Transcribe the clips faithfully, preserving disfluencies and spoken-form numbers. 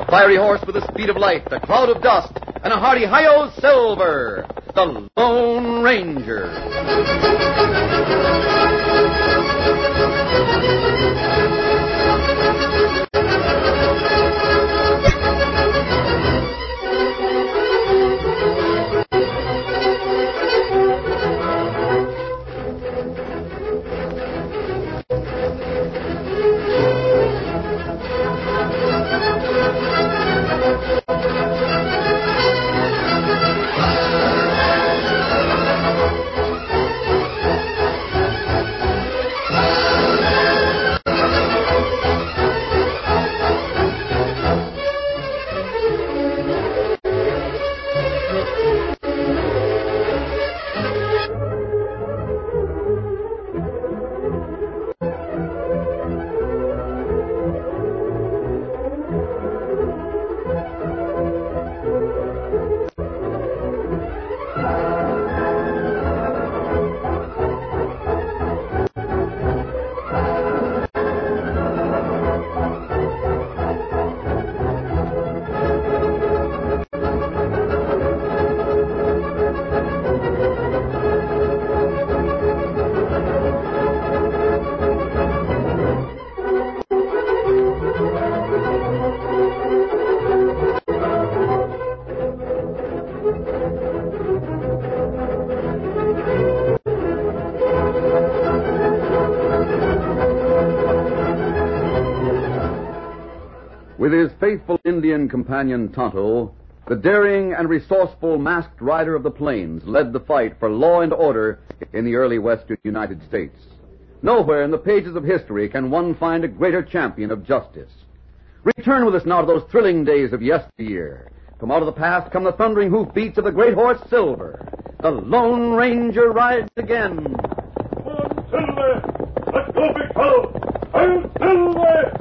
fiery horse with the speed of light, a cloud of dust, and a hearty hi-yo Silver, the Lone Ranger. With his faithful Indian companion Tonto, the daring and resourceful masked rider of the plains led the fight for law and order in the early western United States. Nowhere in the pages of history can one find a greater champion of justice. Return with us now to those thrilling days of yesteryear. From out of the past come the thundering hoofbeats of the great horse Silver. The Lone Ranger rides again. Come on, Silver! Let's go, big fellow! I'm Silver!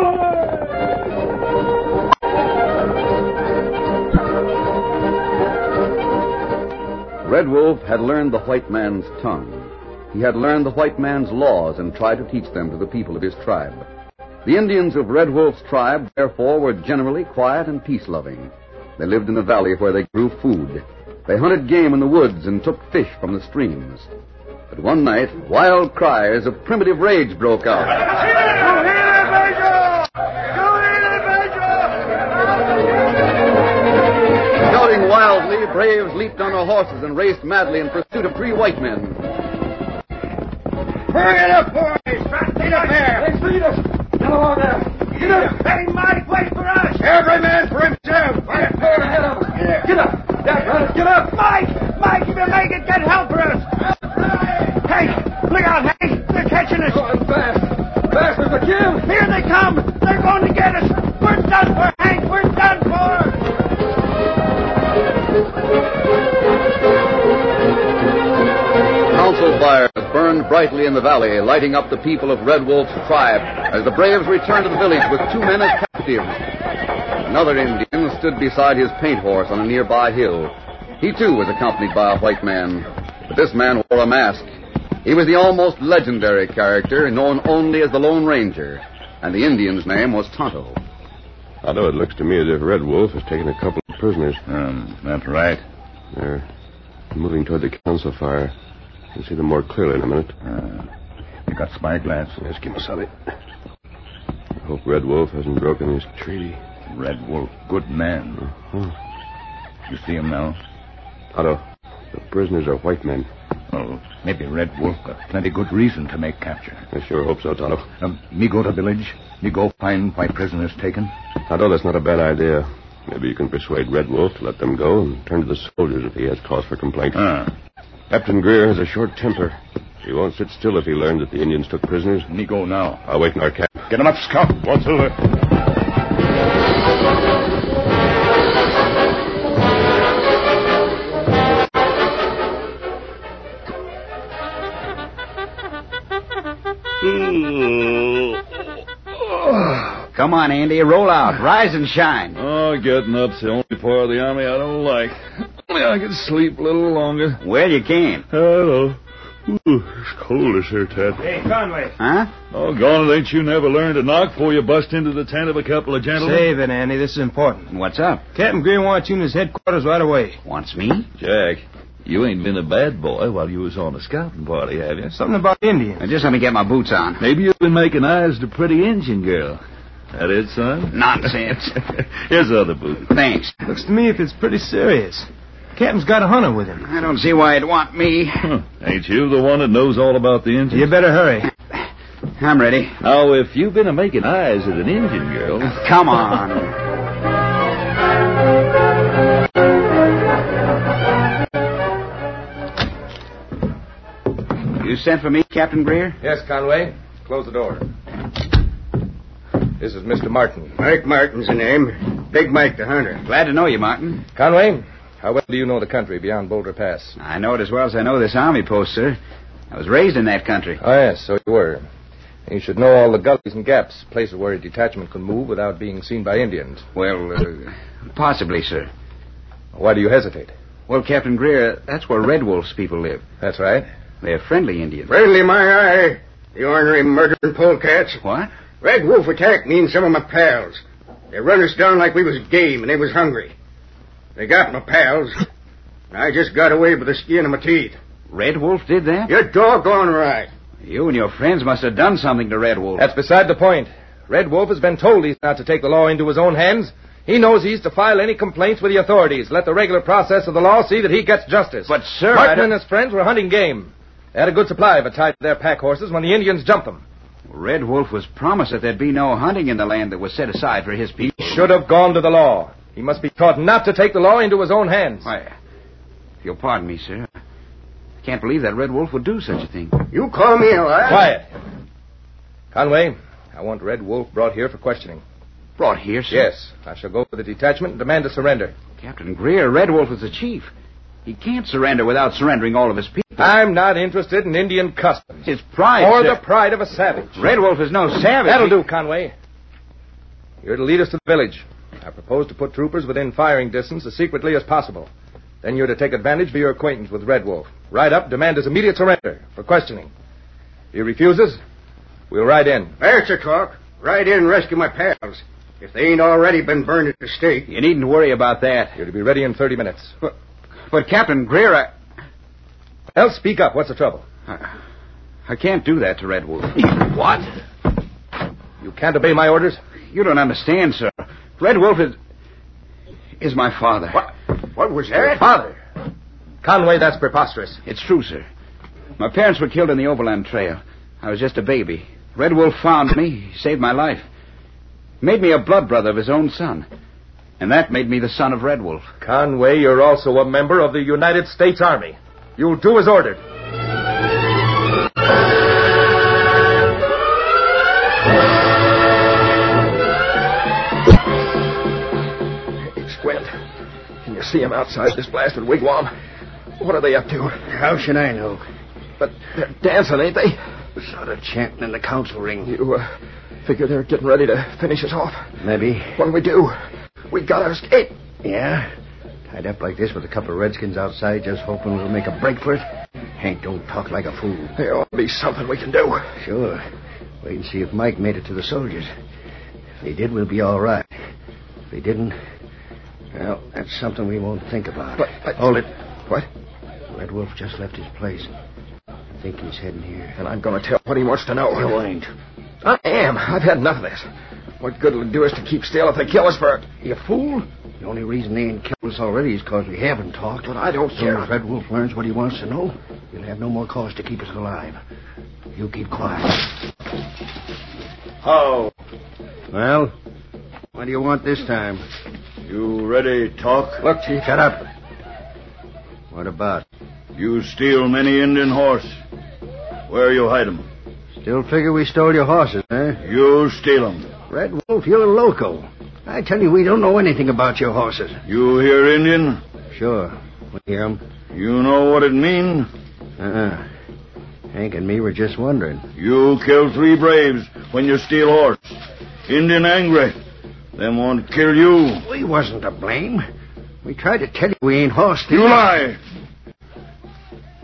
Red Wolf had learned the white man's tongue. He had learned the white man's laws and tried to teach them to the people of his tribe. The Indians of Red Wolf's tribe, therefore, were generally quiet and peace-loving. They lived in the valley where they grew food. They hunted game in the woods and took fish from the streams. But one night, wild cries of primitive rage broke out. Shouting wildly, braves leaped on their horses and raced madly in pursuit of three white men. Hurry it up, boys! Get up there! They beat us! Get along there! Get up! Hey, Mike, wait for us! Every man for himself! Right there ahead of us! Get up! Jack, let us get up! Mike! Mike, if you make it, get help for us! Hank! Look out, Hank! They're catching us! Going fast! Fast as a kill! Here they come! They're going to get us! We're done for, Hank! We're done for! Council fires burned brightly in the valley, lighting up the people of Red Wolf's tribe as the braves returned to the village with two men as captives. Another Indian stood beside his paint horse on a nearby hill. He, too, was accompanied by a white man, but this man wore a mask. He was the almost legendary character known only as the Lone Ranger, and the Indian's name was Tonto. Tonto, it looks to me as if Red Wolf has taken a couple of prisoners. Um, that's right. They're moving toward the council fire. You'll see them more clearly in a minute. Uh, you got spyglass? Yes, Kimasabi. I hope Red Wolf hasn't broken his treaty. Red Wolf, good man. Uh-huh. You see him now? Tonto, the prisoners are white men. Oh, maybe Red Wolf got plenty good reason to make capture. I sure hope so, Tonto. Um, me go to village. Me go find white prisoners taken. Tonto, that's not a bad idea. Maybe you can persuade Red Wolf to let them go and turn to the soldiers if he has cause for complaint. Ah. Captain Greer has a short temper. He won't sit still if he learns that the Indians took prisoners. Me go now. I'll wait in our camp. Get him up, Scout. One Silver. Come on, Andy. Roll out. Rise and shine. Oh, getting up's the only part of the army I don't like. Only I could sleep a little longer. Well, you can. Hello. Ooh, it's cold this here, Ted. Hey, Conway. Huh? Oh, gone, ain't you never learned to knock before you bust into the tent of a couple of gentlemen? Save it, Andy. This is important. What's up? Captain Greer wants you in his headquarters right away. Wants me? Jack, you ain't been a bad boy while you was on a scouting party, have you? Something about Indians. Now, just let me get my boots on. Maybe you've been making eyes to pretty Indian girl. That it, son? Nonsense. Here's the other boot. Thanks. Looks to me if it's pretty serious. Captain's got a hunter with him. I don't see why he'd want me. Huh. Ain't you the one that knows all about the Indians? You better hurry. I'm ready. Now, if you've been a making eyes at an Indian girl... Come on. You sent for me, Captain Greer? Yes, Conway. Close the door. This is Mister Martin. Mike Martin's the name. Big Mike the hunter. Glad to know you, Martin. Conway, how well do you know the country beyond Boulder Pass? I know it as well as I know this army post, sir. I was raised in that country. Oh, yes, so you were. You should know all the gullies and gaps, places where a detachment could move without being seen by Indians. Well, uh, possibly, sir. Why do you hesitate? Well, Captain Greer, that's where Red Wolf's people live. That's right. They're friendly Indians. Friendly, my eye. The ornery murdering polecats. What? Red Wolf attacked me and some of my pals. They run us down like we was game and they was hungry. They got my pals. And I just got away with the skin of my teeth. Red Wolf did that? You're doggone right. You and your friends must have done something to Red Wolf. That's beside the point. Red Wolf has been told he's not to take the law into his own hands. He knows he's to file any complaints with the authorities. Let the regular process of the law see that he gets justice. But, sir... Martin and his friends were hunting game. They had a good supply of it tied to their pack horses when the Indians jumped them. Red Wolf was promised that there'd be no hunting in the land that was set aside for his people. He should have gone to the law. He must be taught not to take the law into his own hands. Why, if you'll pardon me, sir, I can't believe that Red Wolf would do such a thing. You call me a liar? Quiet. Conway, I want Red Wolf brought here for questioning. Brought here, sir? Yes. I shall go for the detachment and demand a surrender. Captain Greer, Red Wolf is the chief. He can't surrender without surrendering all of his people. I'm not interested in Indian customs. His pride, Or sir. the pride of a savage. Red Wolf is no savage. That'll He- do, Conway. You're to lead us to the village. I propose to put troopers within firing distance as secretly as possible. Then you're to take advantage of your acquaintance with Red Wolf. Ride up, demand his immediate surrender for questioning. If he refuses, we'll ride in. There's the talk. Ride in and rescue my pals. If they ain't already been burned at the stake. You needn't worry about that. You're to be ready in thirty minutes. But, but Captain Greer, I... Well, speak up. What's the trouble? I... I can't do that to Red Wolf. What? You can't obey my orders? You don't understand, sir. Red Wolf is... is my father. What? What was that? Father. Conway, that's preposterous. It's true, sir. My parents were killed in the Overland Trail. I was just a baby. Red Wolf found me. He saved my life. Made me a blood brother of his own son. And that made me the son of Red Wolf. Conway, you're also a member of the United States Army. You'll do as ordered. Hey, Squint. Can you see them outside this blasted wigwam? What are they up to? How should I know? But they're dancing, ain't they? Sort of chanting in the council ring. You, uh, figure they're getting ready to finish us off? Maybe. When we do, we gotta escape. Yeah? Tied up like this with a couple of redskins outside just hoping we'll make a break for it? Hank, don't talk like a fool. There ought to be something we can do. Sure. Wait and see if Mike made it to the soldiers. If he did, we'll be all right. If he didn't, well, that's something we won't think about. But, but... Hold it. What? Red Wolf just left his place. I think he's heading here. And I'm going to tell what he wants to know. You ain't. I am. I've had enough of this. What good will it do us to keep still if they kill us for it? You fool. The only reason they ain't killed us already is because we haven't talked. But I don't As care. soon as Red Wolf learns what he wants to know, he'll have no more cause to keep us alive. You keep quiet. Oh. Well, what do you want this time? You ready to talk? Look, Chief, shut up. What about? You steal many Indian horse. Where you hide 'em? Still figure we stole your horses, eh? You steal 'em. Red Wolf, you're a loco. I tell you, we don't know anything about your horses. You hear Indian? Sure. We hear 'em. You know what it mean? Uh-uh. Hank and me were just wondering. You kill three braves when you steal horse. Indian angry. Them want to kill you. We wasn't to blame. We tried to tell you we ain't horse You thieves. lie.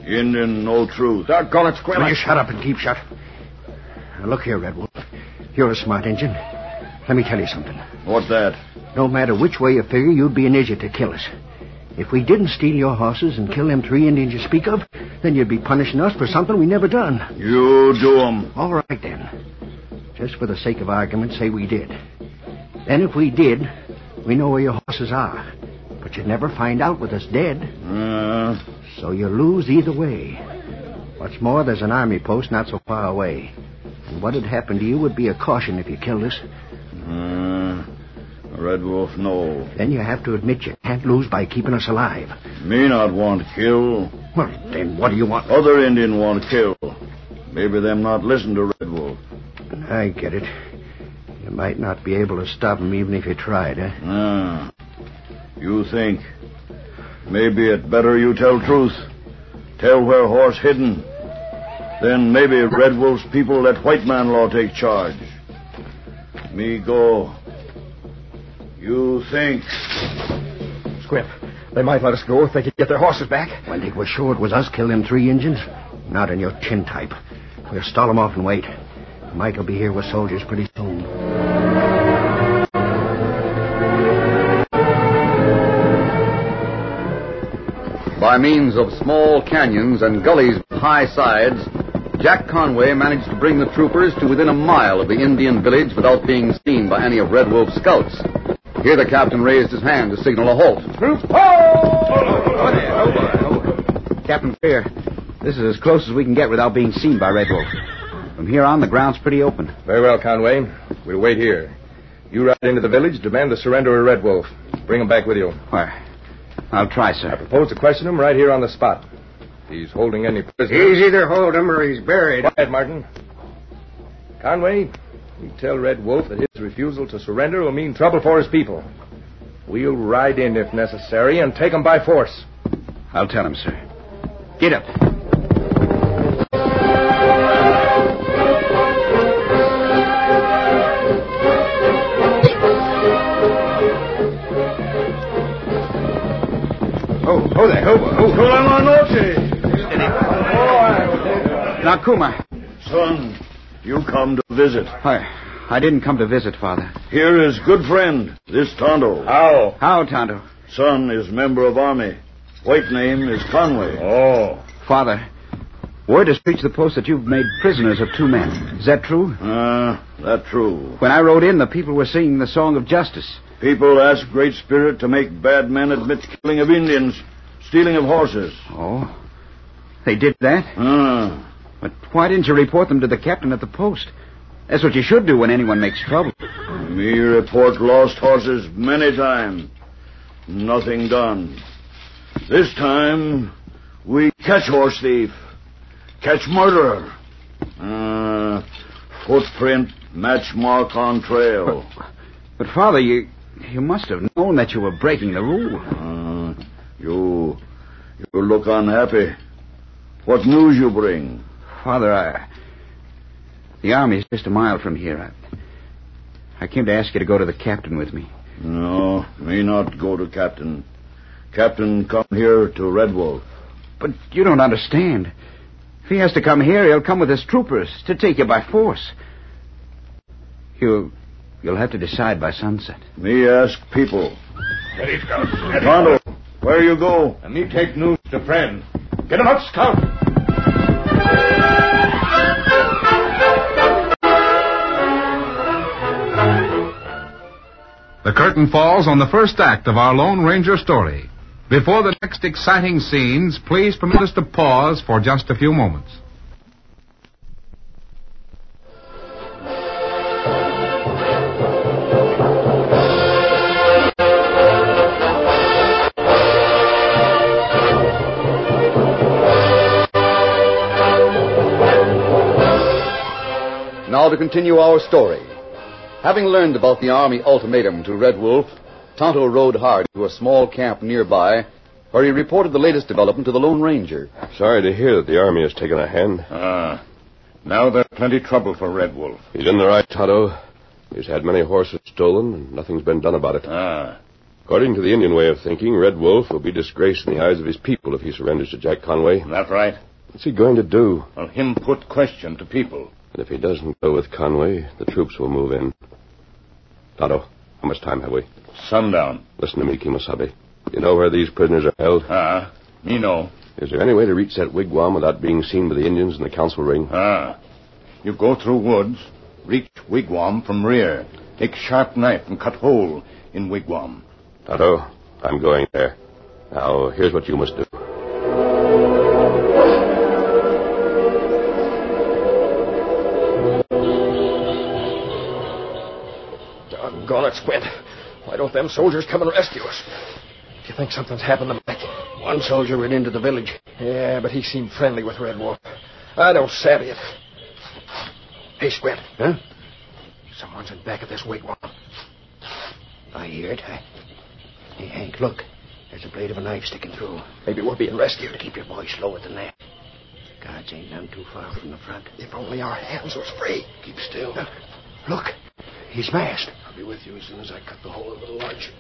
Indian, no truth. Doggone it, Squirrel. You shut up and keep shut. Now, look here, Red Wolf. You're a smart Injun. Let me tell you something. What's that? No matter which way you figure, you'd be an idiot to kill us. If we didn't steal your horses and kill them three Indians you speak of, then you'd be punishing us for something we never done. You do 'em. All right, then. Just for the sake of argument, say we did. Then if we did, we know where your horses are. But you'd never find out with us dead. Uh, So you lose either way. What's more, there's an army post not so far away. And what'd happen to you would be a caution if you killed us. uh, Red Wolf, no. Then you have to admit you can't lose by keeping us alive. Me not want kill. Well, then what do you want? Other Indian want kill. Maybe them not listen to Red Wolf. I get it. You might not be able to stop him even if you tried, eh? Ah, you think. Maybe it better you tell truth. Tell where horse hidden. Then maybe Red Wolf's people let white man law take charge. Me go. You think. Squip, they might let us go if they could get their horses back. When they were sure it was us killed them three Injuns? Not in your chin type. We'll stall them off and wait. Mike will be here with soldiers pretty soon. By means of small canyons and gullies with high sides, Jack Conway managed to bring the troopers to within a mile of the Indian village without being seen by any of Red Wolf's scouts. Here the captain raised his hand to signal a halt. Troops, ho! there, hold on, hold on. Captain Fear, this is as close as we can get without being seen by Red Wolf. From here on, the ground's pretty open. Very well, Conway. We'll wait here. You ride into the village, demand the surrender of Red Wolf. Bring him back with you. Why, I'll try, I sir. propose to question him right here on the spot. If he's holding any prisoners... He's either hold him or he's buried. Quiet, Martin. Conway, you tell Red Wolf that his refusal to surrender will mean trouble for his people. We'll ride in if necessary and take him by force. I'll tell him, sir. Get up. Oh, oh there, oh, oh. Now, Kuma. Son, you come to visit. I, I didn't come to visit, Father. Here is good friend, this Tonto. How? How, Tonto? Son is member of army. White name is Conway. Oh. Father, word has reached the post that you've made prisoners of two men. Is that true? Ah, uh, that true. When I rode in, the people were singing the song of justice. People ask Great Spirit to make bad men admit killing of Indians, stealing of horses. Oh, they did that? Ah. But why didn't you report them to the captain at the post? That's what you should do when anyone makes trouble. Me report lost horses many times. Nothing done. This time, we catch horse thief. Catch murderer. Uh, footprint, match mark on trail. But, but Father, you you must have known that you were breaking the rule. Uh, you, you look unhappy. What news you bring? Father, I... The army's just a mile from here. I, I came to ask you to go to the captain with me. No, me not go to captain. Captain come here to Red Wolf. But you don't understand. If he has to come here, he'll come with his troopers to take you by force. You'll, you'll have to decide by sunset. Me ask people. Steady, Scout. Tonto, where you go? And me take news to friend. Get him up, Scout. The curtain falls on the first act of our Lone Ranger story. Before the next exciting scenes, please permit us to pause for just a few moments. Now to continue our story. Having learned about the Army ultimatum to Red Wolf, Tonto rode hard to a small camp nearby, where he reported the latest development to the Lone Ranger. Sorry to hear that the Army has taken a hand. Ah. Now there's plenty trouble for Red Wolf. He's in the right, Tonto. He's had many horses stolen, and nothing's been done about it. Ah. Of According to the Indian way of thinking, Red Wolf will be disgraced in the eyes of his people if he surrenders to Jack Conway. That right? What's he going to do? Well, him put question to people. And if he doesn't go with Conway, the troops will move in. Tonto, how much time have we? Sundown. Listen to me, Kimosabe. You know where these prisoners are held? Ah, me know. Is there any way to reach that wigwam without being seen by the Indians in the council ring? Ah. You go through woods, reach wigwam from rear. Take sharp knife and cut hole in wigwam. Tonto, I'm going there. Now, here's what you must do. Doggone it, Squint. Why don't them soldiers come and rescue us? Do you think something's happened to Mike? One soldier went into the village. Yeah, but he seemed friendly with Red Wolf. I don't savvy it. Hey, Squint. Huh? Someone's in back of this wigwam. I hear it. I... Hey, Hank, look. There's a blade of a knife sticking through. Maybe we're being rescued. Keep your voice lower than that. Guards ain't none too far from the front. If only our hands was free. Keep still. Uh, look. He's masked. I'll be with you as soon as I cut the hole over the lodge.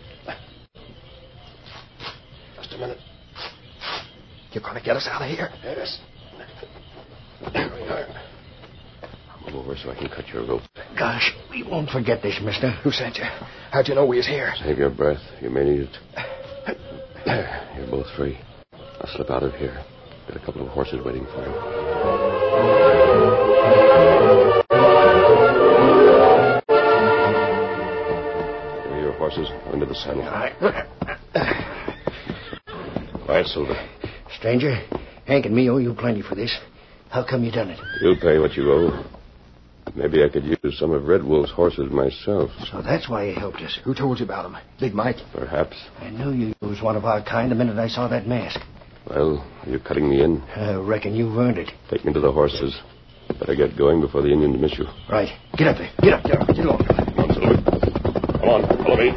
Just a minute. You're going to get us out of here? Yes. There we are. Move over so I can cut your rope. Gosh, we won't forget this, mister. Who sent you? How'd you know we was here? Save your breath. You may need it. There. You're both free. I'll slip out of here. Got a couple of horses waiting for you. Give me your horses. Go into the saddle. All right. Quiet, Silver. Stranger, Hank and me owe you plenty for this. How come you done it? You'll pay what you owe. Maybe I could use some of Red Wolf's horses myself. So that's why you helped us. Who told you about him? Big Mike? Perhaps. I knew you was one of our kind the minute I saw that mask. Well, are you cutting me in? I reckon you've earned it. Take me to the horses. Better get going before the Indians miss you. Right. Get up there. Get up, get up. Get along. Come on, Silver. Come on, follow me.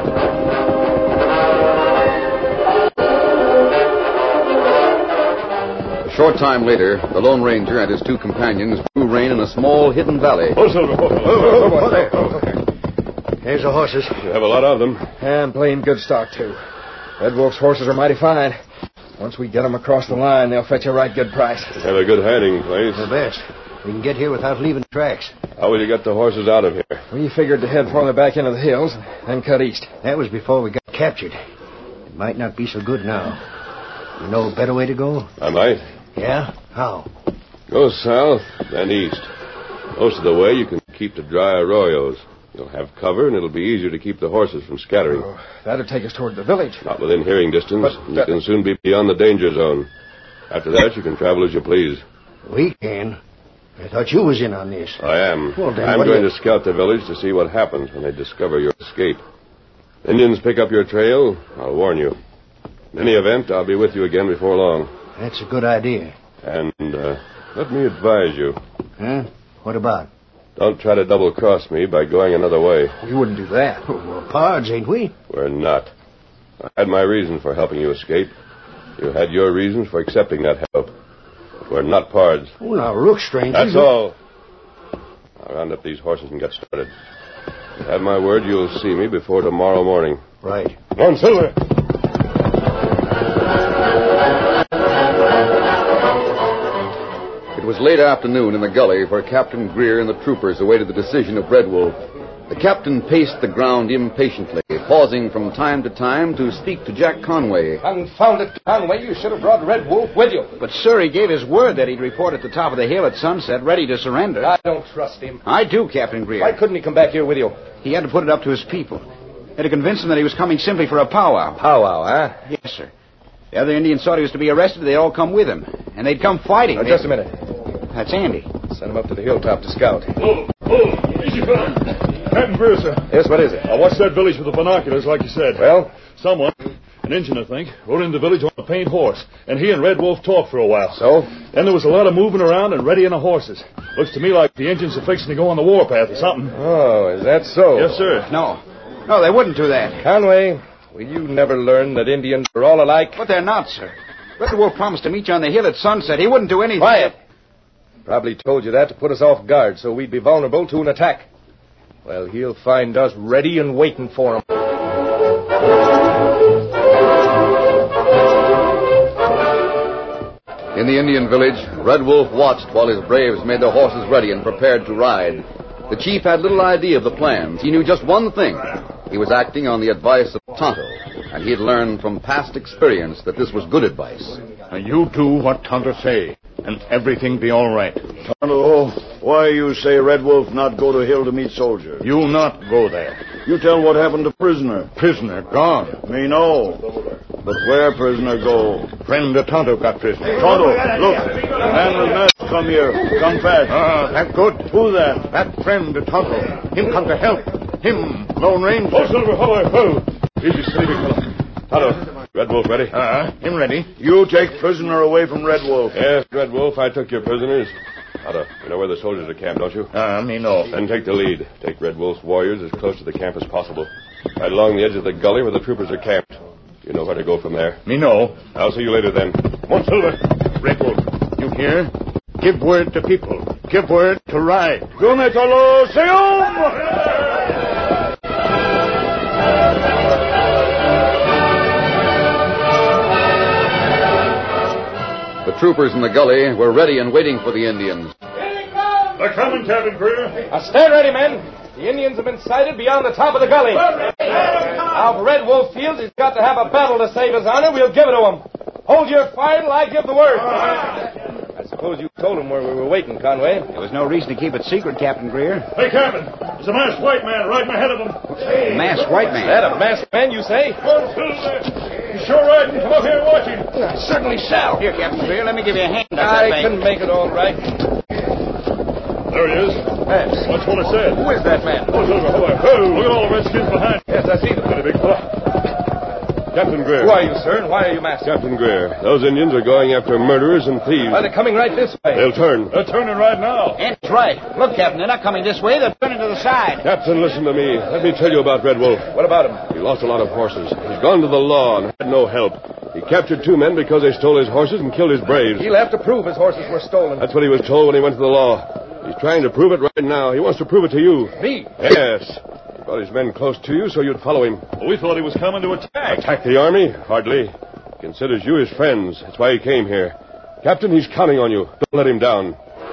A short time later, the Lone Ranger and his two companions drew rein in a small hidden valley. Oh, Silver. Oh, oh, Oh, oh, there. Oh, okay. Here's the horses. You have a lot of them. And plain good stock, too. Red Wolf's horses are mighty fine. Once we get them across the line, they'll fetch a right good price. Have a good hiding place. The best. We can get here without leaving tracks. How will you get the horses out of here? We figured to head farther back into the hills, then cut east. That was before we got captured. It might not be so good now. You know a better way to go? I might. Yeah? How? Go south, then east. Most of the way you can keep to dry arroyos. You'll have cover, and it'll be easier to keep the horses from scattering. Oh, that'll take us toward the village. Not within hearing distance. But, you uh, can soon be beyond the danger zone. After that, you can travel as you please. We can. I thought you was in on this. I am. Well, then, I'm what do going you- to scout the village to see what happens when they discover your escape. Indians pick up your trail, I'll warn you. In any event, I'll be with you again before long. That's a good idea. And uh, let me advise you. Huh? What about? Don't try to double-cross me by going another way. We wouldn't do that. We're pards, ain't we? We're not. I had my reason for helping you escape. You had your reasons for accepting that help. But we're not pards. Oh, now, look, stranger. That's all. I'll round up these horses and get started. You have my word you'll see me before tomorrow morning. Right. Come on, Silver. It was late afternoon in the gully where Captain Greer and the troopers awaited the decision of Red Wolf. The captain paced the ground impatiently, pausing from time to time to speak to Jack Conway. Confound it, Conway. You should have brought Red Wolf with you. But, sir, he gave his word that he'd report at the top of the hill at sunset, ready to surrender. I don't trust him. I do, Captain Greer. Why couldn't he come back here with you? He had to put it up to his people. He had to convince them that he was coming simply for a powwow. Powwow, huh? Yes, sir. The other Indians thought he was to be arrested. They'd all come with him. And they'd come fighting. Now, They'd... just a minute. That's Andy. Send him up to the hilltop to scout. Oh, oh, easy, fella. Captain Greer, sir. Yes, what is it? I watched that village with the binoculars, like you said. Well? Someone, an Injun, I think, rode into the village on a paint horse, and he and Red Wolf talked for a while. So? Then there was a lot of moving around and readying of horses. Looks to me like the Injuns are fixing to go on the warpath or something. Oh, is that so? Yes, sir. No. No, they wouldn't do that. Conway, will you never learn that Indians are all alike? But they're not, sir. Red Wolf promised to meet you on the hill at sunset. He wouldn't do anything. Quiet. Probably told you that to put us off guard so we'd be vulnerable to an attack. Well, he'll find us ready and waiting for him. In the Indian village, Red Wolf watched while his braves made their horses ready and prepared to ride. The chief had little idea of the plans. He knew just one thing. He was acting on the advice of Tonto, and he had learned from past experience that this was good advice. Now you do what Tonto say, and everything be all right. Tonto, why you say Red Wolf not go to hill to meet soldier? You not go there. You tell what happened to prisoner. Prisoner gone. Me know. But where prisoner go? Friend of Tonto got prisoner. Tonto, look. Man with mask come here. Come fast. Ah, that good. Who that? That friend of Tonto. Him come to help. Him, Lone Ranger. Oh, Silver, ho, ho. Easy, steady, big fellow. Tonto, Red Wolf ready? Ah, him ready. You take prisoner away from Red Wolf. Yes, Red Wolf, I took your prisoners. Tonto, you know where the soldiers are camped, don't you? Ah, me know. Then take the lead. Take Red Wolf's warriors as close to the camp as possible. Right along the edge of the gully where the troopers are camped. You know where to go from there. Me know. I'll see you later then. Come on, Silver. Red Wolf, you hear? Give word to people. Give word to ride. Gumetolo Seum! The troopers in the gully were ready and waiting for the Indians. They're coming, Captain Greer. Now stand ready, men. The Indians have been sighted beyond the top of the gully. Now, if Red Wolf feels he's got to have a battle to save his honor, we'll give it to him. Hold your fire till I give the word. I suppose you told him where we were waiting, Conway. There was no reason to keep it secret, Captain Greer. Hey, Captain. There's a masked white man riding ahead of them. A masked white man? That a masked man, you say? Come on, Silver. You sure riding? Come up here and watch him. I certainly shall. Here, Captain Greer, let me give you a hand on I that thing. can make it all right. There he is. Yes. That's what I said. Who is that man? Oh, Silver, ho, ho. Look at all the redskins behind. Yes, I see them. Steady, big fella. Captain Greer. Who are you, sir, and why are you masked? Captain Greer. Those Indians are going after murderers and thieves. Why, they're coming right this way. They'll turn. They're turning right now. That's right. Look, Captain, they're not coming this way. They're turning to the side. Captain, listen to me. Let me tell you about Red Wolf. What about him? He lost a lot of horses. He's gone to the law and had no help. He captured two men because they stole his horses and killed his braves. He'll have to prove his horses were stolen. That's what he was told when he went to the law. He's trying to prove it right now. He wants to prove it to you. Me? Yes. He brought his men close to you so you'd follow him. Well, we thought he was coming to attack. Attack the army? Hardly. He considers you his friends. That's why he came here. Captain, he's counting on you. Don't let him down.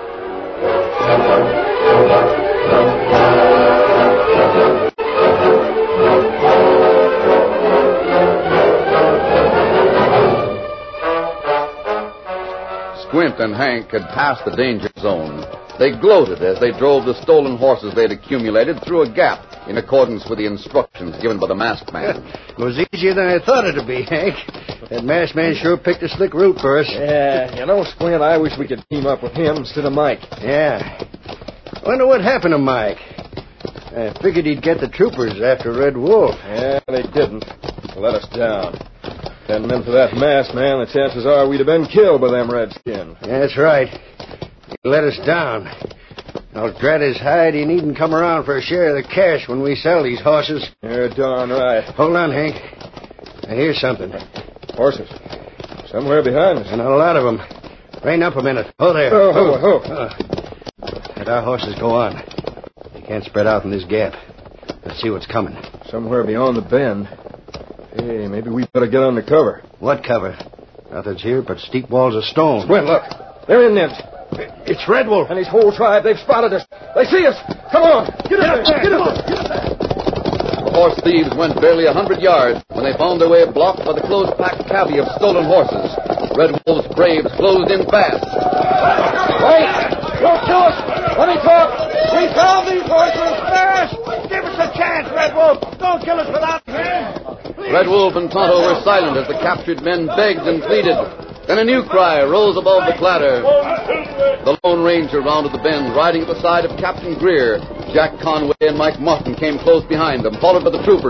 Squint and Hank had passed the danger zone. They gloated as they drove the stolen horses they had accumulated through a gap in accordance with the instructions given by the masked man. It was easier than I thought it'd be, Hank. That masked man sure picked a slick route for us. Yeah, you know, Squint, I wish we could team up with him instead of Mike. Yeah. Wonder what happened to Mike. I figured he'd get the troopers after Red Wolf. Yeah, they didn't. They let us down. Hadn't been for that masked man, the chances are we'd have been killed by them redskins. That's right. He let us down. I'll drat his hide he needn't come around for a share of the cash when we sell these horses. You're darn right. Hold on, Hank. I hear something. Horses. Somewhere behind us. And a lot of them. Rein up a minute. Oh, there. Oh, oh, oh. Uh, let our horses go on. They can't spread out in this gap. Let's see what's coming. Somewhere beyond the bend. Hey, maybe we better get under cover. What cover? Nothing's here but steep walls of stone. Squint, look. They're in them. It's Red Wolf. And his whole tribe, they've spotted us. They see us. Come on. Get up there. Get up there. The horse thieves went barely a hundred yards when they found their way blocked by the close-packed cavy of stolen horses. Red Wolf's braves closed in fast. Wait! Don't kill us! Let me talk! We found these horses! Fast! Give us a chance, Red Wolf! Don't kill us without him! Red Wolf and Tonto were silent as the captured men begged and pleaded. Then a new cry rose above the clatter. The Lone Ranger rounded the bend, riding at the side of Captain Greer. Jack Conway and Mike Martin came close behind them, followed by the troopers.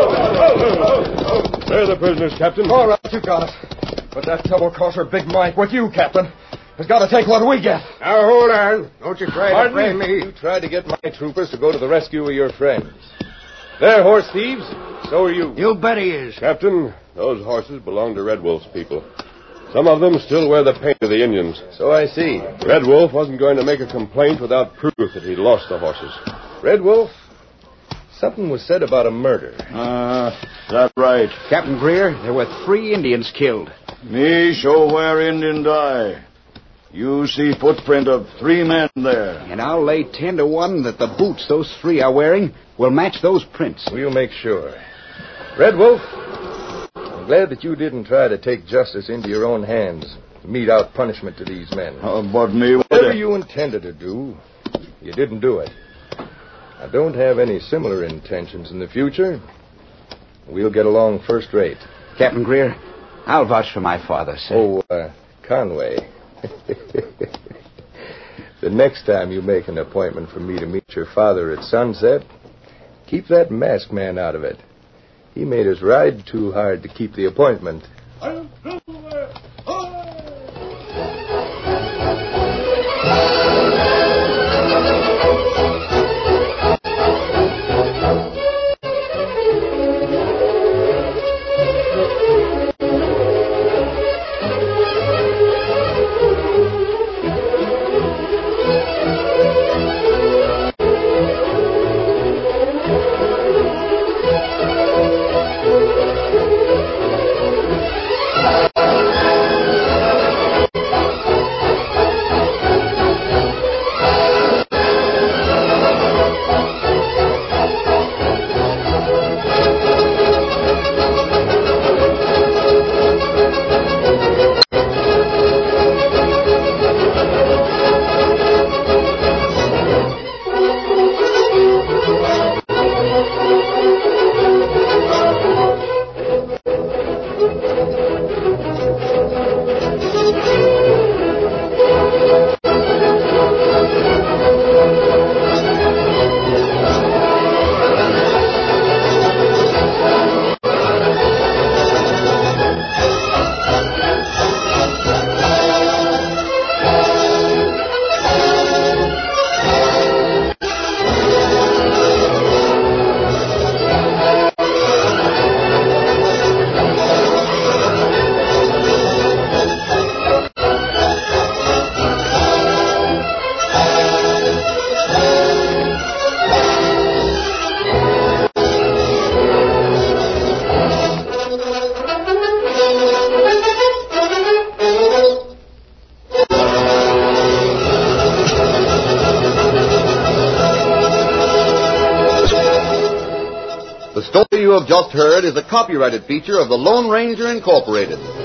They're the prisoners, Captain. All right, you got it. But that double-crosser Big Mike with you, Captain, has got to take what we get. Now, hold on. Don't you try Pardon to frame me. You tried to get my troopers to go to the rescue of your friends. They're horse thieves. So are you. You bet he is. Captain, those horses belong to Red Wolf's people. Some of them still wear the paint of the Indians. So I see. Red Wolf wasn't going to make a complaint without proof that he'd lost the horses. Red Wolf? Something was said about a murder. Uh, that's right. Captain Greer, there were three Indians killed. Me show where Indian die. You see footprint of three men there. And I'll lay ten to one that the boots those three are wearing will match those prints. We'll make sure. Red Wolf, I'm glad that you didn't try to take justice into your own hands, mete out punishment to these men. Uh, but me... Whatever you intended to do, you didn't do it. I don't have any similar intentions in the future. We'll get along first rate. Captain Greer, I'll vouch for my father, sir. Oh, uh, Conway. The next time you make an appointment for me to meet your father at sunset, keep that masked man out of it. He made us ride too hard to keep the appointment. The story you have just heard is a copyrighted feature of the Lone Ranger Incorporated.